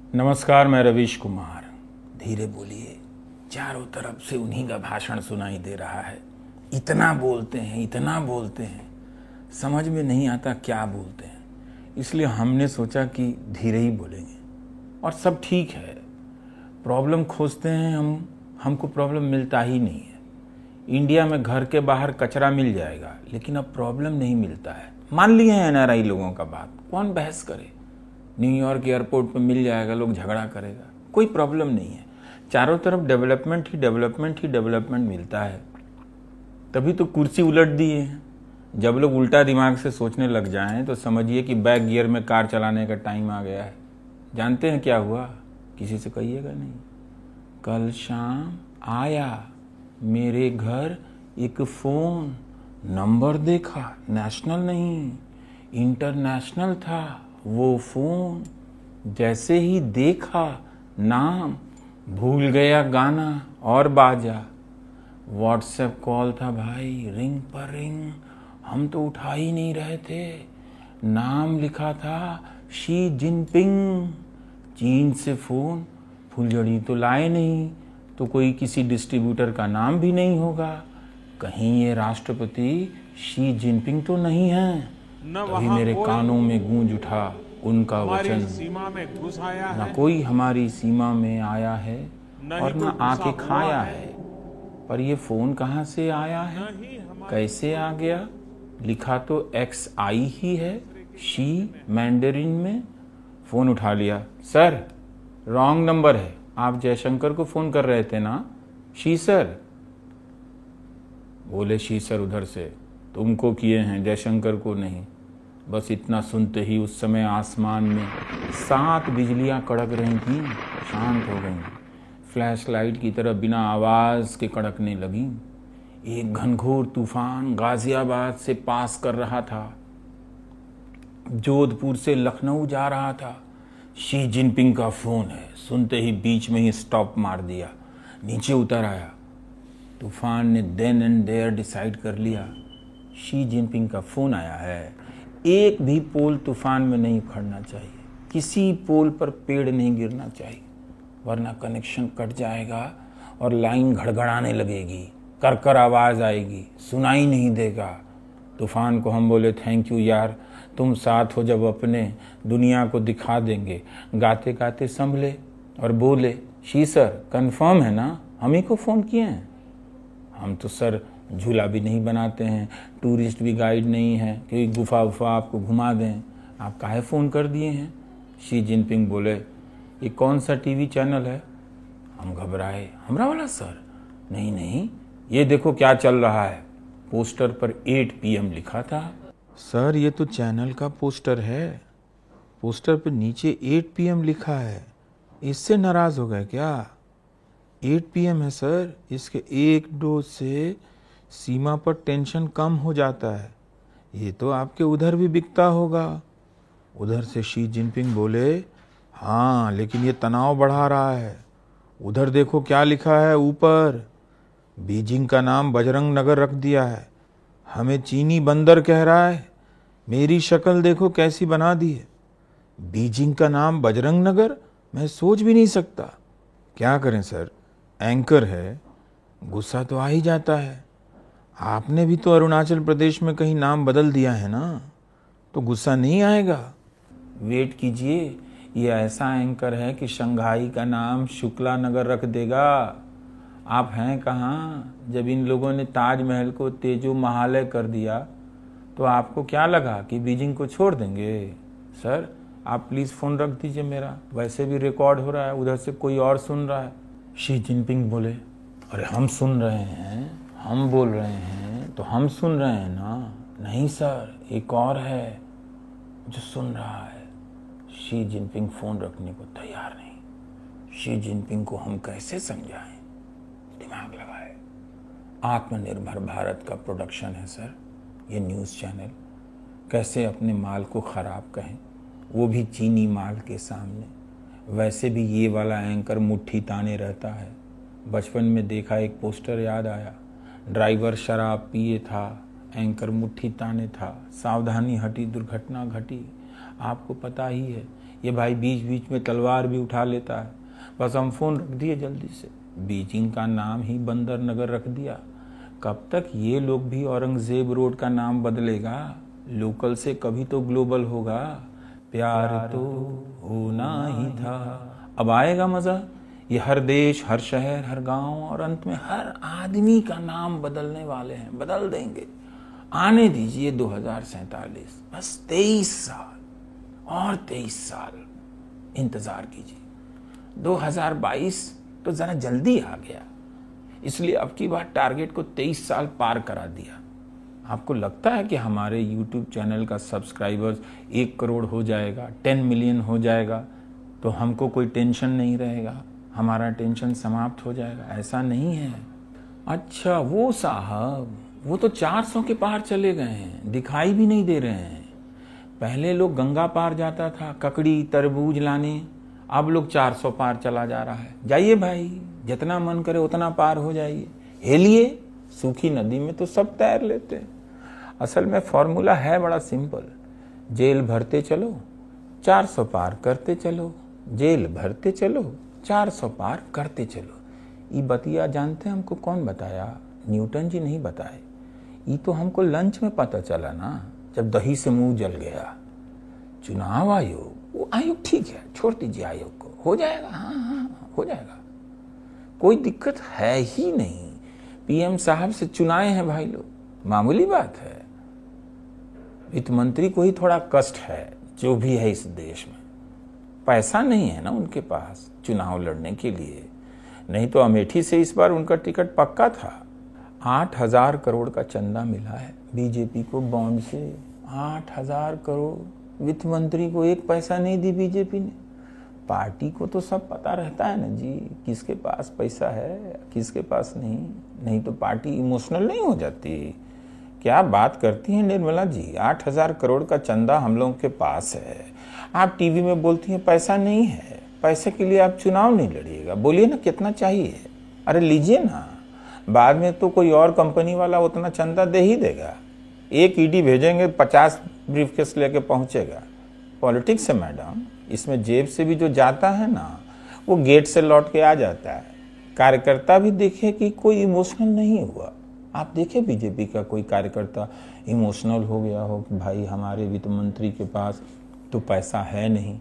नमस्कार, मैं रवीश कुमार। धीरे बोलिए, चारों तरफ से उन्हीं का भाषण सुनाई दे रहा है। इतना बोलते हैं, समझ में नहीं आता क्या बोलते हैं। इसलिए हमने सोचा कि धीरे ही बोलेंगे और सब ठीक है। प्रॉब्लम खोजते हैं हमको प्रॉब्लम मिलता ही नहीं है। इंडिया में घर के बाहर कचरा मिल जाएगा, लेकिन अब प्रॉब्लम नहीं मिलता है। मान लिए हैं एनआरआई लोगों का बात, कौन बहस करे। न्यूयॉर्क एयरपोर्ट पे मिल जाएगा, लोग झगड़ा करेगा, कोई प्रॉब्लम नहीं है। चारों तरफ डेवलपमेंट मिलता है। तभी तो कुर्सी उलट दिए हैं। जब लोग उल्टा दिमाग से सोचने लग जाएं तो समझिए कि बैक गियर में कार चलाने का टाइम आ गया है। जानते हैं क्या हुआ? किसी से कहिएगा नहीं। कल शाम आया मेरे घर एक फोन, नंबर देखा, नेशनल नहीं इंटरनेशनल था वो फोन। जैसे ही देखा नाम, भूल गया गाना और बाजा। व्हाट्सएप कॉल था भाई, रिंग पर रिंग, हम तो उठा ही नहीं रहे थे। नाम लिखा था शी जिनपिंग। चीन से फोन, फुलझड़ी तो लाए नहीं, तो कोई किसी डिस्ट्रीब्यूटर का नाम भी नहीं होगा। कहीं ये राष्ट्रपति शी जिनपिंग तो नहीं है। तभी मेरे कानों में गूंज उठा उनका वचन, सीमा में घुस आया न है, कोई हमारी सीमा में आया है और न आके खाया है। पर ये फोन कहाँ से आया है, कैसे आ गया? लिखा तो XI ही है, शी मैंडरिन में। फोन उठा लिया। सर, रॉन्ग नंबर है, आप जयशंकर को फोन कर रहे थे ना? शी सर। बोले शी सर उधर से, तुमको किए हैं, जयशंकर को नहीं। बस इतना सुनते ही उस समय आसमान में 7 बिजलियां कड़क रही थीं, शांत हो गईं। फ्लैश लाइट की तरह बिना आवाज के कड़कने लगी। एक घनघोर तूफान गाजियाबाद से पास कर रहा था, जोधपुर से लखनऊ जा रहा था। शी जिनपिंग का फोन है, सुनते ही बीच में ही स्टॉप मार दिया, नीचे उतर आया। तूफान ने देन एंड देयर डिसाइड कर लिया, शी जिनपिंग का फोन आया है। एक भी पोल तूफान में नहीं उखड़ना चाहिए, किसी पोल पर पेड़ नहीं गिरना चाहिए, वरना कनेक्शन कट जाएगा और लाइन घड़घड़ाने लगेगी, कर आवाज आएगी, सुनाई नहीं देगा। तूफान को हम बोले थैंक यू यार, तुम साथ हो जब अपने, दुनिया को दिखा देंगे। गाते गाते संभले और बोले, शी सर कंफर्म है ना, हम ही को फोन किए हैं? हम तो सर झूला भी नहीं बनाते हैं, टूरिस्ट भी गाइड नहीं है कि गुफा वुफा आपको घुमा दें। आप काहे फ़ोन कर दिए हैं? शी जिनपिंग बोले, ये कौन सा टीवी चैनल है? हम घबराए, हमरा वाला सर? नहीं, ये देखो क्या चल रहा है। पोस्टर पर 8 PM लिखा था। सर ये तो चैनल का पोस्टर है, पोस्टर पर नीचे 8 PM लिखा है, इससे नाराज़ हो गए क्या? 8 PM है सर, इसके एक डोज से सीमा पर टेंशन कम हो जाता है। ये तो आपके उधर भी बिकता होगा। उधर से शी जिनपिंग बोले, हाँ लेकिन ये तनाव बढ़ा रहा है। उधर देखो क्या लिखा है ऊपर, बीजिंग का नाम बजरंग नगर रख दिया है, हमें चीनी बंदर कह रहा है। मेरी शक्ल देखो कैसी बना दी है, बीजिंग का नाम बजरंग नगर, मैं सोच भी नहीं सकता। क्या करें सर, एंकर है, गुस्सा तो आ ही जाता है। आपने भी तो अरुणाचल प्रदेश में कहीं नाम बदल दिया है ना, तो गुस्सा नहीं आएगा? वेट कीजिए, ये ऐसा एंकर है कि शंघाई का नाम शुक्ला नगर रख देगा। आप हैं कहाँ? जब इन लोगों ने ताजमहल को तेजो महालय कर दिया तो आपको क्या लगा कि बीजिंग को छोड़ देंगे? सर आप प्लीज़ फ़ोन रख दीजिए मेरा, वैसे भी रिकॉर्ड हो रहा है, उधर से कोई और सुन रहा है। शी जिनपिंग बोले, अरे हम सुन रहे हैं, हम बोल रहे हैं तो हम सुन रहे हैं ना। नहीं सर, एक और है जो सुन रहा है। शी जिनपिंग फ़ोन रखने को तैयार नहीं। शी जिनपिंग को हम कैसे समझाएं? दिमाग लगाए। आत्मनिर्भर भारत का प्रोडक्शन है सर ये न्यूज़ चैनल। कैसे अपने माल को ख़राब कहें, वो भी चीनी माल के सामने। वैसे भी ये वाला एंकर मुट्ठी ताने रहता है। बचपन में देखा एक पोस्टर याद आया, ड्राइवर शराब पिए था, एंकर मुट्ठी ताने था, सावधानी हटी दुर्घटना घटी। आपको पता ही है ये भाई बीच बीच में तलवार भी उठा लेता है। बस हम फ़ोन रख दिए जल्दी से, बीजिंग का नाम ही बंदर नगर रख दिया। कब तक ये लोग भी औरंगजेब रोड का नाम बदलेगा? लोकल से कभी तो ग्लोबल होगा। प्यार तो होना ही था। अब आएगा मज़ा। ये हर देश, हर शहर, हर गांव और अंत में हर आदमी का नाम बदलने वाले हैं, बदल देंगे। आने दीजिए 2047, बस 23 साल और 23 साल इंतजार कीजिए। 2022 तो ज़रा जल्दी आ गया, इसलिए अब की बार टारगेट को 23 साल पार करा दिया। आपको लगता है कि हमारे YouTube चैनल का सब्सक्राइबर्स 1 करोड़ हो जाएगा, 10 मिलियन हो जाएगा तो हमको कोई टेंशन नहीं रहेगा, हमारा टेंशन समाप्त हो जाएगा? ऐसा नहीं है। अच्छा वो साहब, वो तो 400 के पार चले गए हैं, दिखाई भी नहीं दे रहे हैं। पहले लोग गंगा पार जाता था ककड़ी तरबूज लाने, अब लोग 400 पार चला जा रहा है। जाइए भाई, जितना मन करे उतना पार हो जाइए, हेलिए। सूखी नदी में तो सब तैर लेते हैं। असल में फॉर्मूला है बड़ा सिंपल, जेल भरते चलो 400 पार करते चलो, जेल भरते चलो 400 पार करते चलो। ये बतिया जानते हैं हमको कौन बताया? न्यूटन जी नहीं बताए, ये तो हमको लंच में पता चला ना, जब दही से मुंह जल गया। चुनाव आयोग, वो आयोग ठीक है, छोड़ दीजिए आयोग को, हो जाएगा। हाँ हो जाएगा, कोई दिक्कत है ही नहीं। पीएम साहब से चुनाए हैं भाई लोग, मामूली बात है। वित्त मंत्री को ही थोड़ा कष्ट है, जो भी है इस देश में, पैसा नहीं है ना उनके पास चुनाव लड़ने के लिए, नहीं तो अमेठी से इस बार उनका टिकट पक्का था। 8,000 करोड़ का चंदा मिला है बीजेपी को बॉन्ड से। 8,000 करोड़ वित्त मंत्री को 1 पैसा नहीं दी बीजेपी ने। पार्टी को तो सब पता रहता है ना जी, किसके पास पैसा है किसके पास नहीं तो पार्टी इमोशनल नहीं हो जाती। क्या बात करती हैं निर्मला जी, 8,000 करोड़ का चंदा हम लोगों के पास है। आप टीवी में बोलती हैं पैसा नहीं है, पैसे के लिए आप चुनाव नहीं लड़िएगा। बोलिए ना कितना चाहिए, अरे लीजिए ना, बाद में तो कोई और कंपनी वाला उतना चंदा दे ही देगा। एक ईडी भेजेंगे, 50 ब्रीफकेस लेके पहुंचेगा। पॉलिटिक्स है मैडम, इसमें जेब से भी जो जाता है ना, वो गेट से लौट के आ जाता है। कार्यकर्ता भी देखे कि कोई इमोशनल नहीं हुआ। आप देखें बीजेपी का कोई कार्यकर्ता इमोशनल हो गया हो कि भाई हमारे वित्त मंत्री के पास तो पैसा है नहीं।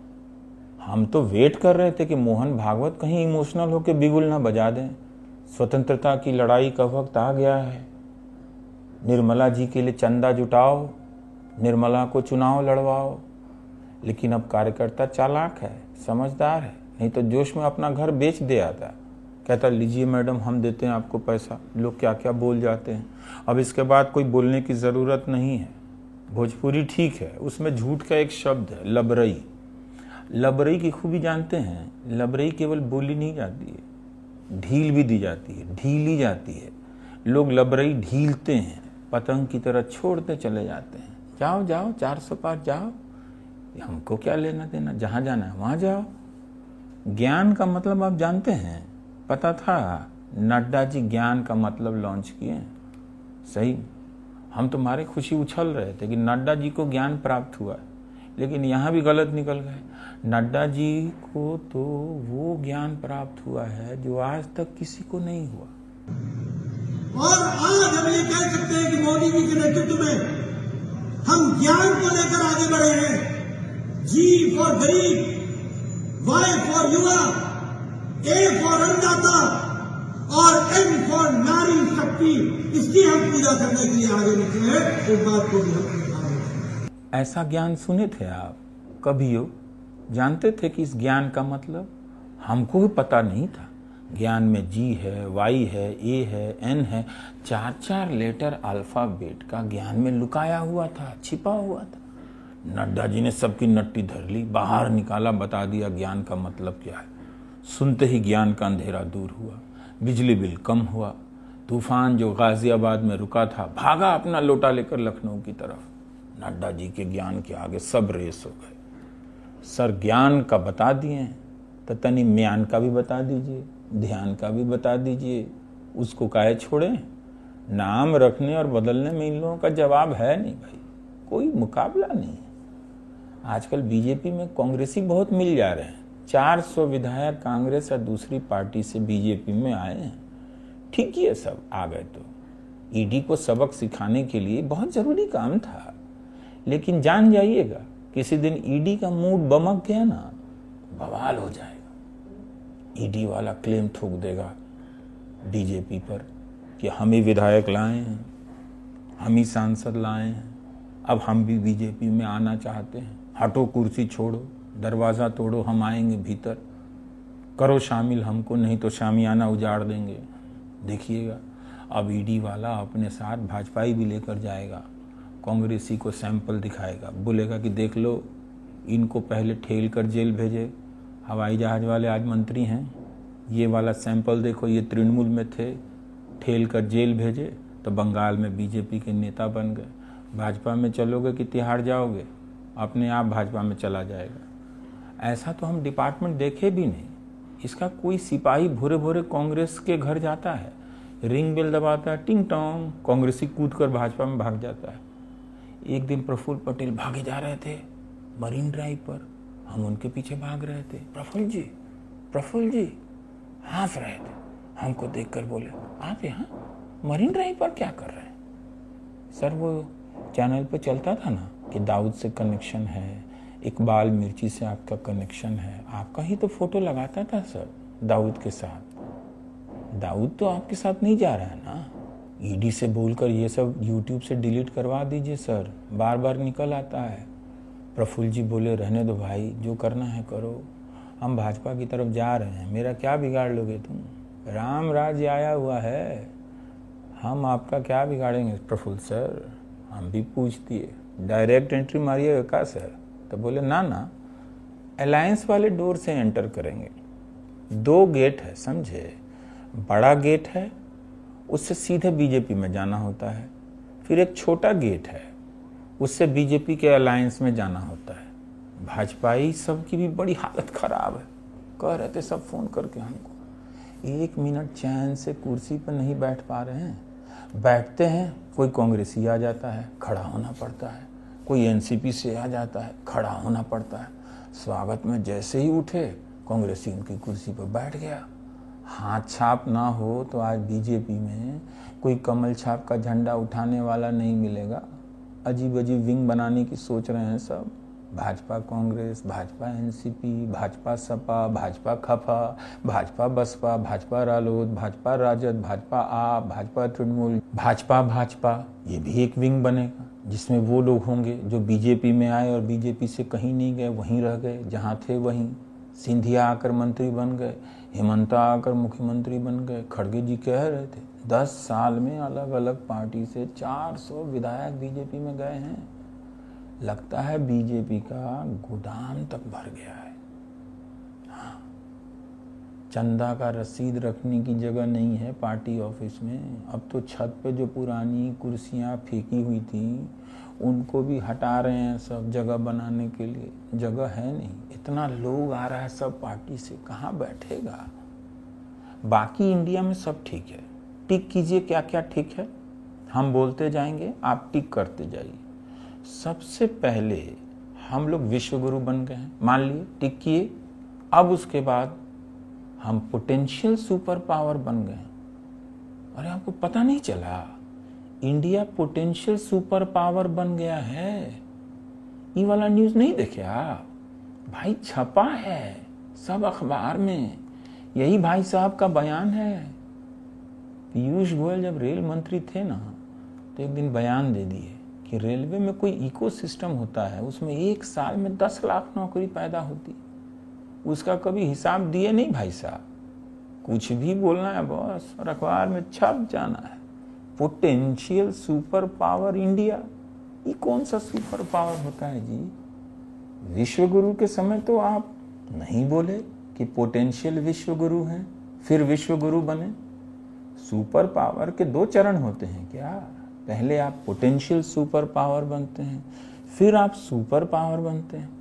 हम तो वेट कर रहे थे कि मोहन भागवत कहीं इमोशनल होकर बिगुल ना बजा दें। स्वतंत्रता की लड़ाई का वक्त आ गया है, निर्मला जी के लिए चंदा जुटाओ, निर्मला को चुनाव लड़वाओ। लेकिन अब कार्यकर्ता चालाक है, समझदार है, नहीं तो जोश में अपना घर बेच दे आता, कहता लीजिए मैडम हम देते हैं आपको पैसा। लोग क्या क्या बोल जाते हैं। अब इसके बाद कोई बोलने की ज़रूरत नहीं है। भोजपुरी ठीक है, उसमें झूठ का एक शब्द है लबरई। लबरई की खूबी जानते हैं, लबरई केवल बोली नहीं जाती है, ढील भी दी जाती है, ढीली जाती है। लोग लबरई ढीलते हैं, पतंग की तरह छोड़ते चले जाते हैं। जाओ जाओ 400 पार जाओ, हमको क्या लेना देना, जहाँ जाना है वहाँ जाओ। ज्ञान का मतलब आप जानते हैं, पता था नड्डा जी ज्ञान का मतलब लॉन्च किए। सही, हम तुम्हारे खुशी उछल रहे थे कि नड्डा जी को ज्ञान प्राप्त हुआ, लेकिन यहाँ भी गलत निकल गए। नड्डा जी को तो वो ज्ञान प्राप्त हुआ है जो आज तक किसी को नहीं हुआ। और आज हम ये कह सकते हैं कि मोदी जी के नेतृत्व में हम ज्ञान को लेकर आगे बढ़े हैं। जी फॉर गरीब, वाई फॉर युवा, ए फॉर अन्नदाता और एन फॉर नारी शक्ति, इसकी हम पूजा करने के लिए आगे निकले हैं। इस बात को भी हम ऐसा ज्ञान सुने थे आप कभी? हो जानते थे कि इस ज्ञान का मतलब? हमको भी पता नहीं था। ज्ञान में जी है, वाई है, ए है, एन है, 4-4 लेटर अल्फाबेट का ज्ञान में लुकाया हुआ था, छिपा हुआ था। नड्डा जी ने सबकी नट्टी धर ली, बाहर निकाला, बता दिया ज्ञान का मतलब क्या है। सुनते ही ज्ञान का अंधेरा दूर हुआ, बिजली बिल कम हुआ। तूफान जो गाजियाबाद में रुका था भागा अपना लोटा लेकर लखनऊ की तरफ। नड्डा जी के ज्ञान के आगे सब रेस हो गए। सर ज्ञान का बता दिए तो तनी म्यान का भी बता दीजिए, ध्यान का भी बता दीजिए। उसको काहे छोड़ें? नाम रखने और बदलने में इन लोगों का जवाब है नहीं भाई, कोई मुकाबला नहीं है। आजकल बीजेपी में कांग्रेसी बहुत मिल जा रहे हैं। 400 विधायक कांग्रेस और दूसरी पार्टी से बीजेपी में आए हैं। ठीक ही है, सब आ गए तो ईडी को सबक सिखाने के लिए बहुत जरूरी काम था। लेकिन जान जाइएगा, किसी दिन ईडी का मूड बमक गया ना, बवाल हो जाएगा। ईडी वाला क्लेम ठोक देगा बीजेपी पर कि हम ही विधायक लाए हैं, हम ही सांसद लाए हैं, अब हम भी बीजेपी में आना चाहते हैं। हटो, कुर्सी छोड़ो, दरवाज़ा तोड़ो, हम आएंगे भीतर, करो शामिल हमको, नहीं तो शामियाना उजाड़ देंगे। देखिएगा, अब ईडी वाला अपने साथ भाजपाई भी लेकर जाएगा, कांग्रेसी को सैंपल दिखाएगा, बोलेगा कि देख लो, इनको पहले ठेल कर जेल भेजे, हवाई जहाज वाले आज मंत्री हैं, ये वाला सैंपल देखो, ये तृणमूल में थे, ठेल कर जेल भेजे तो बंगाल में बीजेपी के नेता बन गए। भाजपा में चलोगे कि तिहाड़ जाओगे, अपने आप भाजपा में चला जाएगा। ऐसा तो हम डिपार्टमेंट देखे भी नहीं। इसका कोई सिपाही भोरे भोरे कांग्रेस के घर जाता है, रिंग बेल दबाता है, टिंग टोंग, कांग्रेसी कूद कर भाजपा में भाग जाता है। एक दिन प्रफुल्ल पटेल भागे जा रहे थे मरीन ड्राइव पर, हम उनके पीछे भाग रहे थे। प्रफुल्ल जी हंस रहे थे, हमको देखकर बोले, आप यहाँ मरीन ड्राइव पर क्या कर रहे हैं? सर, वो चैनल पे चलता था ना कि दाऊद से कनेक्शन है, इकबाल मिर्ची से आपका कनेक्शन है, आपका ही तो फोटो लगाता था सर दाऊद के साथ। दाऊद तो आपके साथ नहीं जा रहा है ना। ईडी से बोलकर ये सब यूट्यूब से डिलीट करवा दीजिए सर, बार बार निकल आता है। प्रफुल्ल जी बोले, रहने दो भाई, जो करना है करो, हम भाजपा की तरफ जा रहे हैं, मेरा क्या बिगाड़ लोगे तुम? राम राज्य आया हुआ है, हम आपका क्या बिगाड़ेंगे प्रफुल्ल सर? हम भी पूछ दिए, डायरेक्ट एंट्री मारिएगा क्या सर? तो बोले ना, अलायंस वाले डोर से एंटर करेंगे। 2 गेट है, समझे? बड़ा गेट है, उससे सीधे बीजेपी में जाना होता है, फिर एक छोटा गेट है, उससे बीजेपी के अलायंस में जाना होता है। भाजपाई सब की भी बड़ी हालत खराब है, कह रहे थे सब फोन करके हमको, 1 मिनट चैन से कुर्सी पर नहीं बैठ पा रहे हैं। बैठते हैं, कोई कांग्रेसी आ जाता है, खड़ा होना पड़ता है, कोई एनसीपी से आ जाता है, खड़ा होना पड़ता है। स्वागत में जैसे ही उठे, कांग्रेसी उनकी कुर्सी पर बैठ गया। हाथ छाप ना हो तो आज बीजेपी में कोई कमल छाप का झंडा उठाने वाला नहीं मिलेगा। अजीब अजीब विंग बनाने की सोच रहे हैं सब, भाजपा कांग्रेस, भाजपा एनसीपी, भाजपा सपा, भाजपा खफा, भाजपा बसपा, भाजपा रालोद, भाजपा राजद, भाजपा आप, भाजपा तृणमूल, भाजपा, ये भी एक विंग बनेगा जिसमें वो लोग होंगे जो बीजेपी में आए और बीजेपी से कहीं नहीं गए, वहीं रह गए, जहाँ थे वहीं। सिंधिया आकर मंत्री बन गए, हेमंता आकर मुख्यमंत्री बन गए। खड़गे जी कह रहे थे 10 साल में अलग अलग पार्टी से 400 विधायक बीजेपी में गए हैं। लगता है बीजेपी का गोदाम तक भर गया है। हाँ, चंदा का रसीद रखने की जगह नहीं है पार्टी ऑफिस में। अब तो छत पे जो पुरानी कुर्सियां फेंकी हुई थी उनको भी हटा रहे हैं सब, जगह बनाने के लिए। जगह है नहीं, इतना लोग आ रहा है सब पार्टी से, कहाँ बैठेगा। बाकी इंडिया में सब ठीक है। टिक कीजिए क्या क्या ठीक है, हम बोलते जाएंगे, आप टिक करते जाइए। सबसे पहले हम लोग विश्वगुरु बन गए हैं, मान लिए, टिक किए। अब उसके बाद हम पोटेंशियल सुपर पावर बन गए। अरे आपको पता नहीं चला, इंडिया पोटेंशियल सुपर पावर बन गया है। ये वाला न्यूज नहीं देखे आप भाई? छपा है सब अखबार में, यही भाई साहब का बयान है। पीयूष गोयल जब रेल मंत्री थे ना, तो एक दिन बयान दे दिए कि रेलवे में कोई इकोसिस्टम होता है, उसमें 1 साल में 10 लाख नौकरी पैदा होती। उसका कभी हिसाब दिए नहीं भाई साहब। कुछ भी बोलना है बॉस और अखबार में छप जाना है। पोटेंशियल सुपर पावर इंडिया, ये कौन सा सुपर पावर होता है जी? विश्वगुरु के समय तो आप नहीं बोले कि पोटेंशियल विश्वगुरु हैं, फिर विश्वगुरु बने। सुपर पावर के 2 चरण होते हैं क्या? पहले आप पोटेंशियल सुपर पावर बनते हैं, फिर आप सुपर पावर बनते हैं।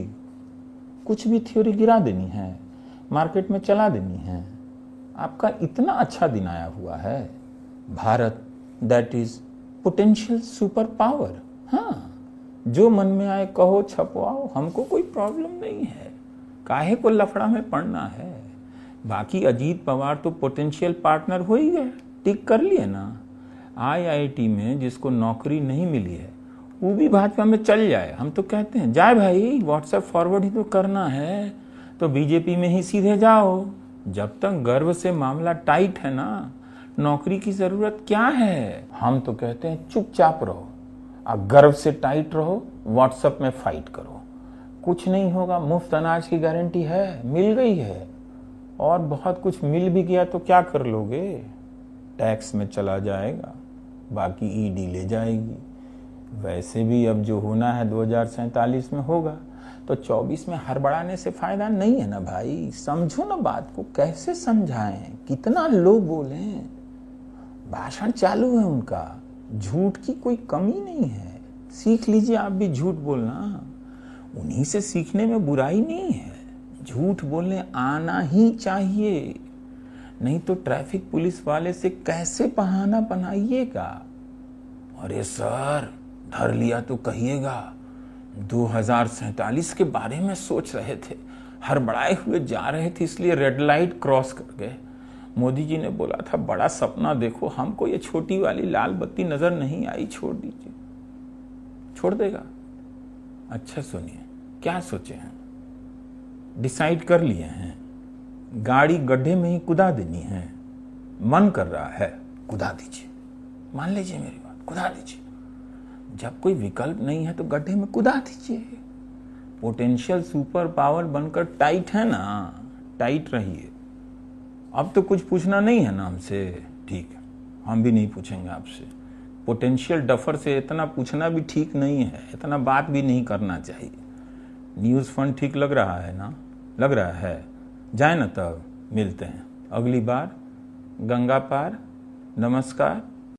कुछ भी थ्योरी गिरा देनी है, मार्केट में चला देनी है। आपका इतना अच्छा दिन आया हुआ है, Bharat that is potential super power. हाँ, जो मन में आए कहो, छपवाओ, हमको कोई प्रॉब्लम नहीं है। काहे को लफड़ा में पड़ना है। बाकी अजीत पवार तो पोटेंशियल पार्टनर हो ही गए, टिक कर लिए ना। IIT में जिसको नौकरी नहीं मिली है वो भी भाजपा में चल जाए। हम तो कहते हैं जाए भाई, व्हाट्सएप फॉरवर्ड ही तो करना है तो बीजेपी में ही सीधे जाओ। जब तक गर्व से मामला टाइट है ना, नौकरी की जरूरत क्या है। हम तो कहते हैं चुपचाप रहो, अब गर्व से टाइट रहो, व्हाट्सएप में फाइट करो, कुछ नहीं होगा। मुफ्त अनाज की गारंटी है, मिल गई है, और बहुत कुछ मिल भी गया तो क्या कर लोगे। टैक्स में चला जाएगा, बाकी ईडी ले जाएगी। वैसे भी अब जो होना है 2047 में होगा, तो 24 में हड़बड़ाने से फायदा नहीं है ना भाई। समझो ना बात को, कैसे समझाएं, कितना लोग बोलें। भाषण चालू है उनका, झूठ की कोई कमी नहीं है। सीख लीजिए आप भी झूठ बोलना, उन्हीं से सीखने में बुराई नहीं है। झूठ बोलने आना ही चाहिए, नहीं तो ट्रैफिक पुलिस वाले से कैसे बहाना बनाइएगा। अरे सर धर लिया तो कहिएगा, 2047 के बारे में सोच रहे थे, हड़बड़ाए हुए जा रहे थे, इसलिए रेड लाइट क्रॉस कर गए। मोदी जी ने बोला था बड़ा सपना देखो, हमको ये छोटी वाली लाल बत्ती नजर नहीं आई, छोड़ दीजिए। छोड़ देगा। अच्छा सुनिए, क्या सोचे हैं, डिसाइड कर लिए हैं, गाड़ी गड्ढे में ही कुदा देनी है। मन कर रहा है कुदा दीजिए, मान लीजिए मेरी बात, कुदा दीजिए। जब कोई विकल्प नहीं है तो गड्ढे में कुदा दीजिए। पोटेंशियल सुपर पावर बनकर टाइट है ना, टाइट रहिए। अब तो कुछ पूछना नहीं है ना हमसे, ठीक है, हम भी नहीं पूछेंगे आपसे। पोटेंशियल डफर से इतना पूछना भी ठीक नहीं है, इतना बात भी नहीं करना चाहिए। न्यूज़ फंड ठीक लग रहा है ना, लग रहा है, जाए ना तब मिलते हैं अगली बार। गंगा पार, नमस्कार।